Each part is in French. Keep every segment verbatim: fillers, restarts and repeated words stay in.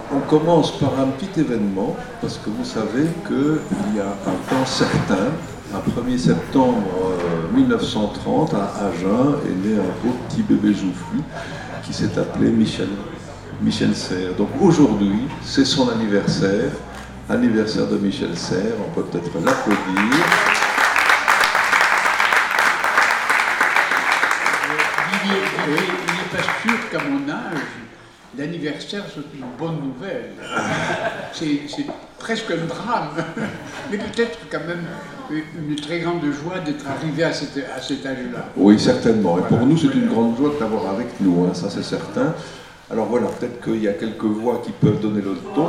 On commence par un petit événement, parce que vous savez qu'il y a un temps certain, un premier septembre mille neuf cent trente, à Agen, est né un beau petit bébé joufflu qui s'est appelé Michel, Michel Serres. Donc aujourd'hui, c'est son anniversaire, anniversaire de Michel Serres, on peut peut-être l'applaudir. Il n'est pas sûr qu'à mon âge, l'anniversaire soit une bonne nouvelle. C'est, c'est presque un drame, mais peut-être quand même une très grande joie d'être arrivé à, cette, à cet âge-là. Oui, certainement. Et pour nous, c'est une grande joie de t'avoir avec nous, hein, ça c'est certain. Alors voilà, peut-être qu'il y a quelques voix qui peuvent donner le ton.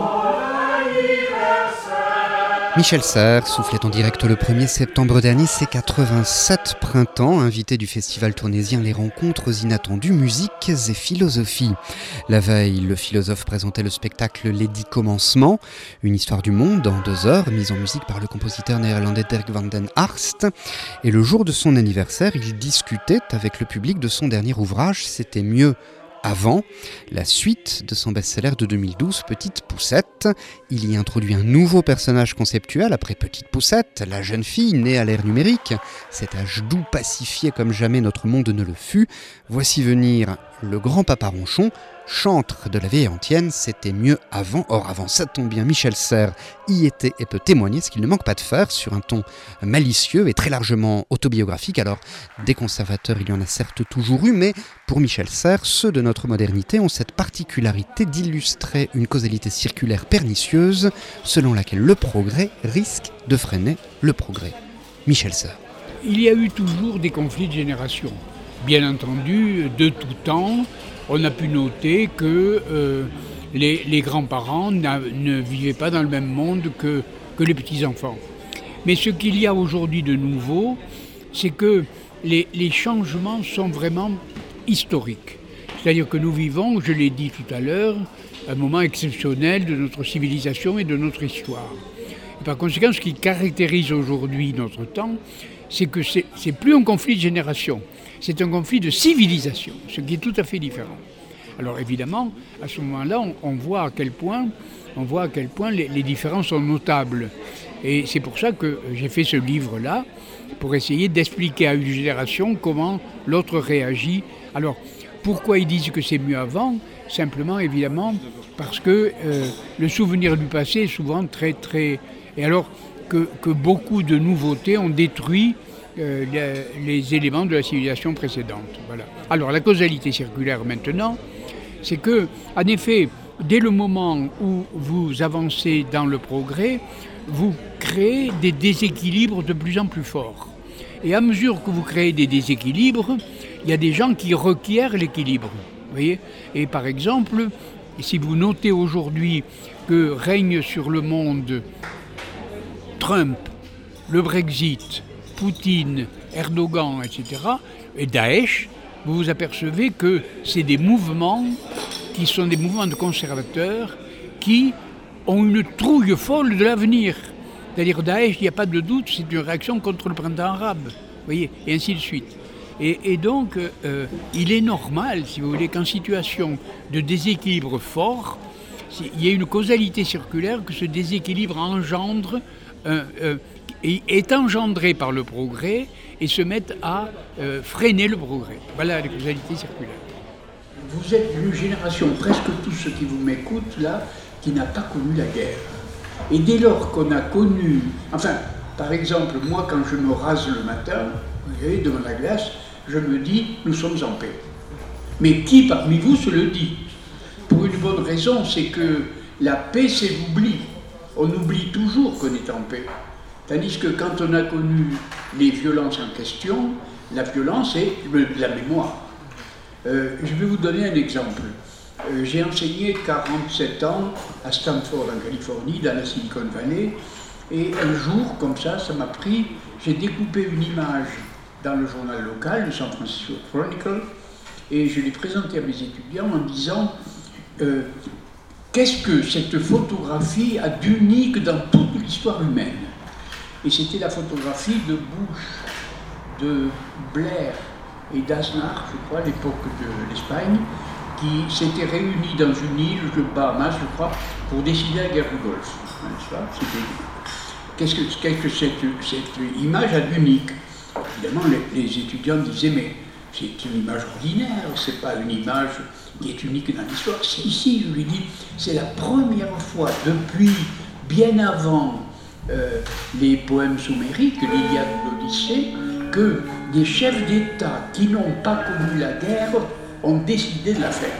Michel Serres soufflait en direct le premier septembre dernier ses quatre-vingt-sept printemps, invité du festival tournaisien Les Rencontres Inattendues, Musiques et Philosophie. La veille, le philosophe présentait le spectacle Les Dix Commencements, une histoire du monde en deux heures, mise en musique par le compositeur néerlandais Dirk van den Harst. Et le jour de son anniversaire, il discutait avec le public de son dernier ouvrage, C'était mieux avant, la suite de son best-seller de deux mille douze, Petite Poucette. Il y introduit un nouveau personnage conceptuel après Petite Poucette, la jeune fille née à l'ère numérique, cet âge doux pacifié comme jamais notre monde ne le fut. Voici venir le grand papa ronchon, chantre de la vieille antienne, c'était mieux avant. Or avant ça tombe bien, Michel Serres y était et peut témoigner, ce qu'il ne manque pas de faire sur un ton malicieux et très largement autobiographique. Alors des conservateurs il y en a certes toujours eu, mais pour Michel Serres, ceux de notre modernité ont cette particularité d'illustrer une causalité circulaire pernicieuse selon laquelle le progrès risque de freiner le progrès. Michel Serres. Il y a eu toujours des conflits de génération. Bien entendu, de tout temps, on a pu noter que euh, les, les grands-parents ne vivaient pas dans le même monde que, que les petits-enfants. Mais ce qu'il y a aujourd'hui de nouveau, c'est que les, les changements sont vraiment historiques. C'est-à-dire que nous vivons, je l'ai dit tout à l'heure, un moment exceptionnel de notre civilisation et de notre histoire. Et par conséquent, ce qui caractérise aujourd'hui notre temps, c'est que c'est, c'est plus un conflit de génération, c'est un conflit de civilisation, ce qui est tout à fait différent. Alors évidemment, à ce moment-là, on, on voit à quel point, on voit à quel point les, les différences sont notables. Et c'est pour ça que j'ai fait ce livre-là, pour essayer d'expliquer à une génération comment l'autre réagit. Alors, pourquoi ils disent que c'est mieux avant ? Simplement, évidemment, parce que euh, le souvenir du passé est souvent très, très... Et alors que, que beaucoup de nouveautés ont détruit euh, les, les éléments de la civilisation précédente. Voilà. Alors, la causalité circulaire, maintenant, c'est que, en effet, dès le moment où vous avancez dans le progrès, vous créez des déséquilibres de plus en plus forts. Et à mesure que vous créez des déséquilibres, il y a des gens qui requièrent l'équilibre. Vous voyez ? Et par exemple, si vous notez aujourd'hui que règne sur le monde Trump, le Brexit, Poutine, Erdogan, et cetera, et Daesh, vous vous apercevez que c'est des mouvements qui sont des mouvements de conservateurs qui ont une trouille folle de l'avenir. C'est-à-dire Daesh, il n'y a pas de doute, c'est une réaction contre le printemps arabe, vous voyez, et ainsi de suite. Et, et donc, euh, il est normal, si vous voulez, qu'en situation de déséquilibre fort, il y ait une causalité circulaire, que ce déséquilibre engendre, euh, euh, est engendré par le progrès et se mette à euh, freiner le progrès. Voilà la causalité circulaire. Vous êtes une génération, presque tous ceux qui vous m'écoutent là, qui n'a pas connu la guerre. Et dès lors qu'on a connu, enfin, par exemple, moi quand je me rase le matin, vous voyez, devant la glace, je me dis, nous sommes en paix. Mais qui parmi vous se le dit ? Pour une bonne raison, c'est que la paix, c'est l'oubli. On oublie toujours qu'on est en paix. Tandis que quand on a connu les violences en question, la violence est le, la mémoire. Euh, je vais vous donner un exemple. Euh, j'ai enseigné quarante-sept ans à Stanford, en Californie, dans la Silicon Valley, et un jour, comme ça, ça m'a pris, j'ai découpé une image dans le journal local, le San Francisco Chronicle, et je l'ai présentée à mes étudiants en disant euh, qu'est-ce que cette photographie a d'unique dans toute l'histoire humaine ? Et c'était la photographie de Bush, de Blair et d'Aznar, je crois, à l'époque de l'Espagne, qui s'étaient réunis dans une île, le Bahamas, je crois, pour décider la guerre du Golfe. Qu'est-ce que, qu'est-ce que cette, cette image a d'unique? Évidemment, les, les étudiants disaient, mais c'est une image ordinaire, c'est pas une image qui est unique dans l'histoire. Si, si, je lui dis, c'est la première fois depuis bien avant euh, les poèmes homériques, l'Iliade ou l'Odyssée, que des chefs d'État qui n'ont pas connu la guerre ont décidé de la faire.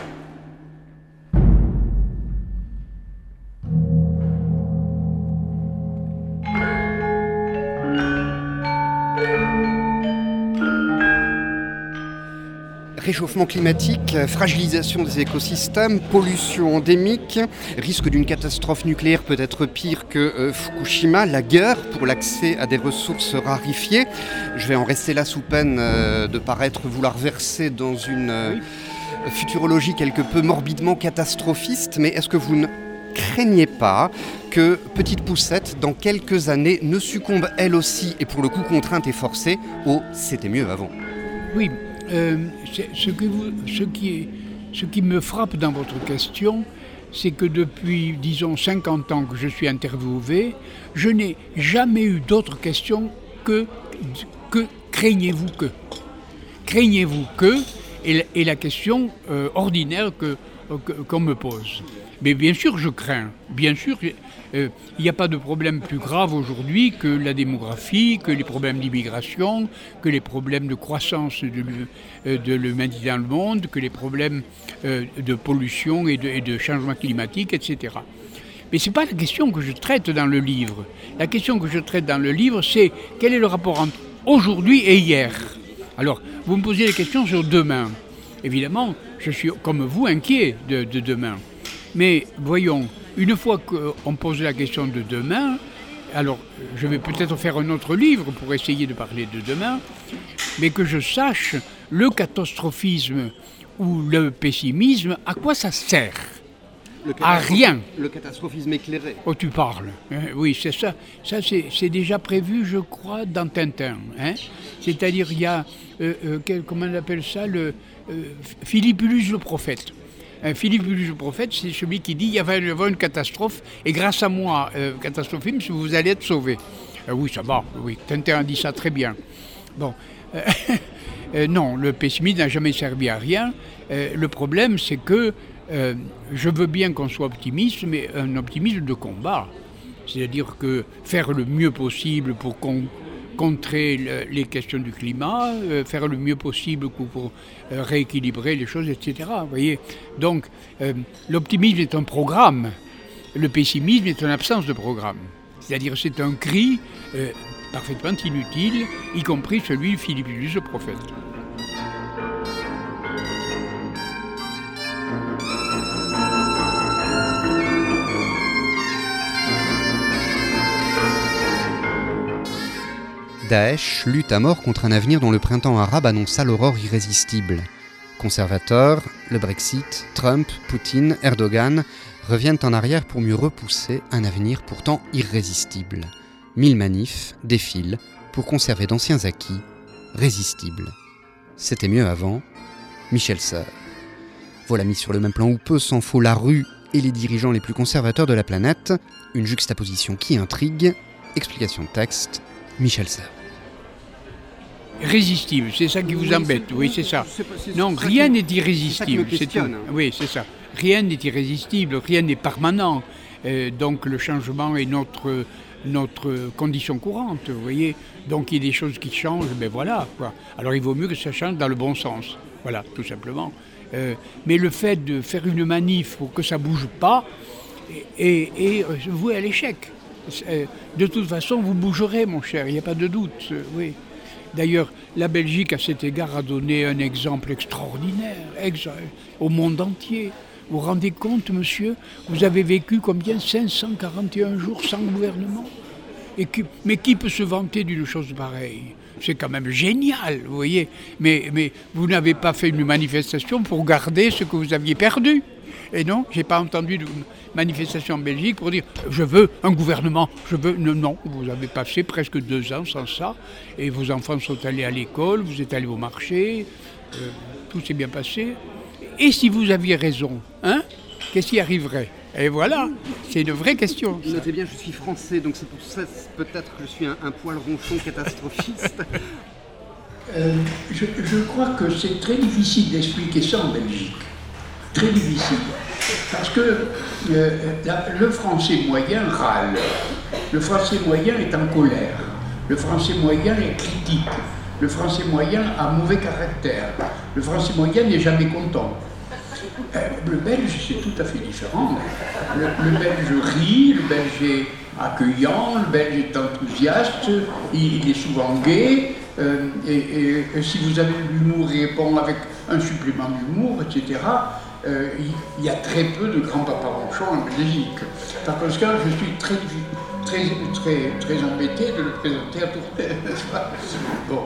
Réchauffement climatique, fragilisation des écosystèmes, pollution endémique, risque d'une catastrophe nucléaire peut-être pire que euh, Fukushima, la guerre pour l'accès à des ressources raréfiées. Je vais en rester là sous peine euh, de paraître vouloir verser dans une euh, futurologie quelque peu morbidement catastrophiste, mais est-ce que vous ne craignez pas que Petite Poucette, dans quelques années, ne succombe elle aussi, et pour le coup contrainte et forcée, au « c'était mieux avant ». Oui. Euh, ce, que vous, ce, qui est, ce qui me frappe dans votre question, c'est que depuis, disons, cinquante ans que je suis interviewé, je n'ai jamais eu d'autre question que, que craignez-vous que Craignez-vous que est, est la question euh, ordinaire que, que, qu'on me pose. Mais bien sûr, je crains. Bien sûr, euh, il n'y a pas de problème plus grave aujourd'hui que la démographie, que les problèmes d'immigration, que les problèmes de croissance de, euh, de l'humanité dans le monde, que les problèmes euh, de pollution et de, et de changement climatique, et cetera. Mais ce n'est pas la question que je traite dans le livre. La question que je traite dans le livre, c'est quel est le rapport entre aujourd'hui et hier. Alors, vous me posez des questions sur demain. Évidemment, je suis, comme vous, inquiet de, de demain. Mais voyons, une fois qu'on pose la question de demain, alors je vais peut-être faire un autre livre pour essayer de parler de demain, mais que je sache le catastrophisme ou le pessimisme, à quoi ça sert? À rien. Le catastrophisme éclairé. Oh, tu parles. Hein, oui, c'est ça. Ça, c'est, c'est déjà prévu, je crois, dans Tintin. Hein. C'est-à-dire, il y a, euh, euh, quel, comment on appelle ça, le euh, Philippulus le prophète. Un Philippulus le prophète, c'est celui qui dit il y va y avoir une catastrophe et grâce à moi, euh, catastrophisme, vous allez être sauvé. Euh, oui, ça va, oui, Tintin a dit ça très bien. Bon, euh, euh, non, le pessimisme n'a jamais servi à rien. Euh, le problème, c'est que euh, je veux bien qu'on soit optimiste, mais un optimisme de combat. C'est-à-dire que faire le mieux possible pour qu'on contrer le, les questions du climat, euh, faire le mieux possible pour, pour euh, rééquilibrer les choses, et cetera. Vous voyez. Donc, euh, l'optimisme est un programme, le pessimisme est une absence de programme. C'est-à-dire c'est un cri euh, parfaitement inutile, y compris celui de Philippus le prophète. Daesh lutte à mort contre un avenir dont le printemps arabe annonça l'aurore irrésistible. Conservateurs, le Brexit, Trump, Poutine, Erdogan reviennent en arrière pour mieux repousser un avenir pourtant irrésistible. Mille manifs défilent pour conserver d'anciens acquis résistibles. C'était mieux avant. Michel Serres. Voilà mis sur le même plan où peu s'en faut la rue et les dirigeants les plus conservateurs de la planète. Une juxtaposition qui intrigue. Explication de texte. Michel Serres. Résistible, c'est ça qui vous oui, embête, c'est, oui, c'est ça. C'est, c'est, non, c'est rien qui, n'est irrésistible. C'est, c'est tout. Oui, c'est ça. Rien n'est irrésistible, rien n'est permanent. Euh, donc le changement est notre, notre condition courante, vous voyez. Donc il y a des choses qui changent, ben voilà, quoi. Alors il vaut mieux que ça change dans le bon sens, voilà, tout simplement. Euh, mais le fait de faire une manif pour que ça ne bouge pas est, est, est voué à l'échec. Euh, de toute façon, vous bougerez, mon cher, il n'y a pas de doute, euh, oui. D'ailleurs, la Belgique, à cet égard, a donné un exemple extraordinaire ex- au monde entier. Vous vous rendez compte, monsieur, vous avez vécu combien cinq cent quarante et un jours sans gouvernement. Et qui, mais qui peut se vanter d'une chose pareille? C'est quand même génial, vous voyez. Mais, mais vous n'avez pas fait une manifestation pour garder ce que vous aviez perdu. Et non, je n'ai pas entendu de manifestation en Belgique pour dire « je veux un gouvernement, je veux… » Non, vous avez passé presque deux ans sans ça, et vos enfants sont allés à l'école, vous êtes allés au marché, euh, tout s'est bien passé. et si vous aviez raison, hein, qu'est-ce qui arriverait? Et voilà, c'est une vraie question. Ça. Notez bien, je suis français, donc c'est pour ça peut-être que je suis un, un poil ronchon catastrophiste. euh, je, je crois que c'est très difficile d'expliquer ça en Belgique. Très difficile. Parce que euh, la, le français moyen râle. Le français moyen est en colère. Le français moyen est critique. Le français moyen a mauvais caractère. Le français moyen n'est jamais content. Euh, le belge, c'est tout à fait différent. Le, le belge rit, le belge est accueillant, le belge est enthousiaste, il, il est souvent gai, euh, et, et, et si vous avez de l'humour, il répond avec un supplément d'humour, et cetera. Euh, il, il y a très peu de grands paparonchons en Belgique. Par conséquent, je suis très, très, très, très embêté de le présenter à Tournai, n'est-ce pas? Bon.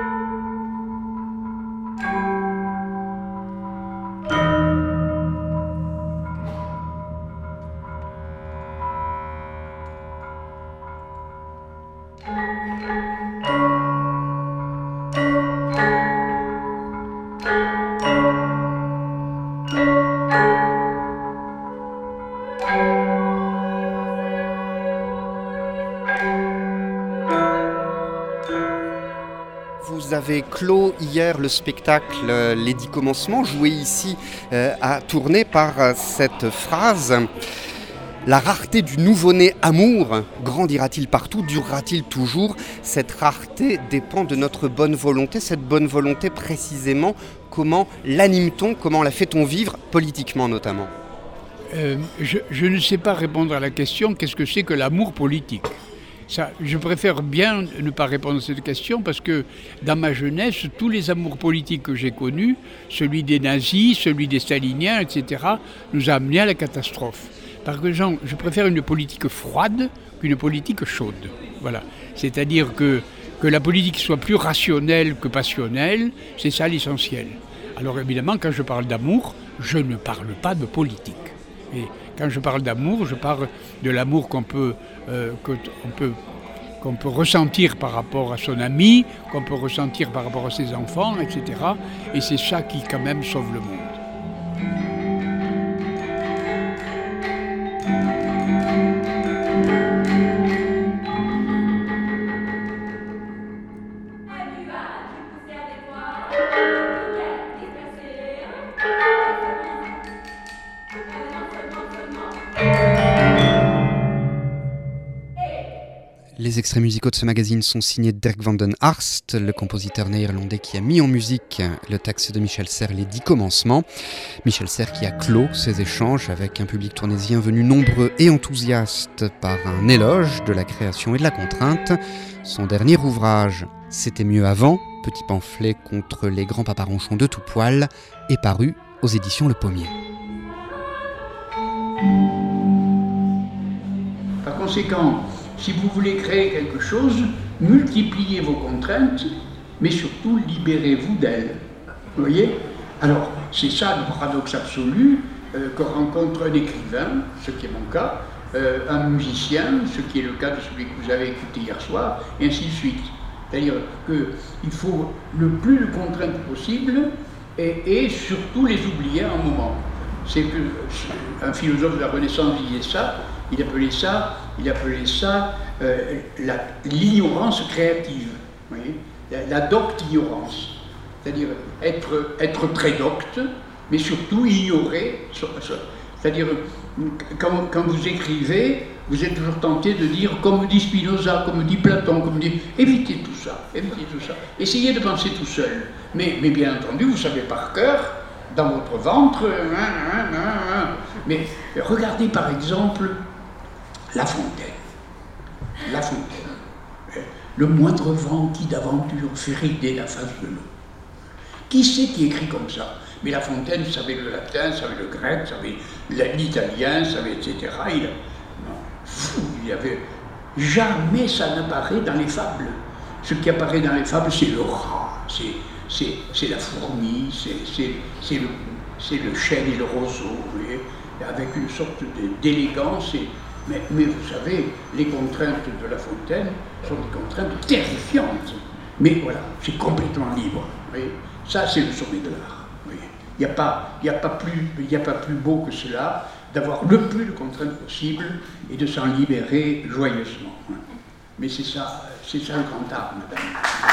Vous avez clos hier le spectacle euh, Les Dix Commencements, joué ici euh, à Tournai par euh, cette phrase. La rareté du nouveau-né amour grandira-t-il partout, durera-t-il toujours? Cette rareté dépend de notre bonne volonté. Cette bonne volonté, précisément, comment l'anime-t-on, comment la fait-on vivre, politiquement notamment? euh, je, je ne sais pas répondre à la question, qu'est-ce que c'est que l'amour politique? Ça, je préfère bien ne pas répondre à cette question parce que dans ma jeunesse, tous les amours politiques que j'ai connus, celui des nazis, celui des staliniens, et cetera, nous a amenés à la catastrophe. Par exemple, je préfère une politique froide qu'une politique chaude. Voilà. C'est-à-dire que, que la politique soit plus rationnelle que passionnelle, c'est ça l'essentiel. Alors évidemment, quand je parle d'amour, je ne parle pas de politique. Et quand je parle d'amour, je parle de l'amour qu'on peut, euh, qu'on peut, qu'on peut ressentir par rapport à son ami, qu'on peut ressentir par rapport à ses enfants, et cetera. Et c'est ça qui, quand même, sauve le monde. Les extraits musicaux de ce magazine sont signés Dirk van den Harst, le compositeur néerlandais qui a mis en musique le texte de Michel Serres, Les Dix Commencements. Michel Serres qui a clos ses échanges avec un public tournaisien venu nombreux et enthousiaste par un éloge de la création et de la contrainte. Son dernier ouvrage, C'était mieux avant, petit pamphlet contre les grands paparonchons de tout poil, est paru aux éditions Le Pommier. Par conséquent, si vous voulez créer quelque chose, multipliez vos contraintes, mais surtout libérez-vous d'elles. Vous voyez? Alors, c'est ça le paradoxe absolu euh, que rencontre un écrivain, ce qui est mon cas, euh, un musicien, ce qui est le cas de celui que vous avez écouté hier soir, et ainsi de suite. C'est-à-dire qu'il faut le plus de contraintes possible et, et surtout les oublier à un moment. C'est que un philosophe de la Renaissance disait ça. Il appelait ça, il appelait ça euh, la, l'ignorance créative, vous voyez, la, la docte-ignorance. C'est-à-dire être, être très docte, mais surtout ignorer. C'est-à-dire, quand, quand vous écrivez, vous êtes toujours tenté de dire, comme dit Spinoza, comme dit Platon, comme dit... Évitez tout ça, évitez tout ça. Essayez de penser tout seul. Mais, mais bien entendu, vous savez par cœur, dans votre ventre... Hein, hein, hein, hein. Mais regardez par exemple... La Fontaine. La Fontaine. Le moindre vent qui d'aventure fait rider la face de l'eau. Qui c'est qui écrit comme ça? Mais La Fontaine savait le latin, savait le grec, savait l'italien, savait et cetera. Il, non, fou, il y avait... Jamais ça n'apparaît dans les fables. Ce qui apparaît dans les fables, c'est le rat, c'est, c'est, c'est la fourmi, c'est, c'est, c'est, le, c'est le chêne et le roseau, vous voyez, avec une sorte de, d'élégance. Et, Mais, mais vous savez, les contraintes de La Fontaine sont des contraintes terrifiantes. Mais voilà, c'est complètement libre. Vous voyez. Ça, c'est le sommet de l'art. Vous voyez. Il n'y a pas, il y a pas plus, il y a pas plus beau que cela, d'avoir le plus de contraintes possible et de s'en libérer joyeusement. Mais c'est ça, c'est ça le grand art, madame.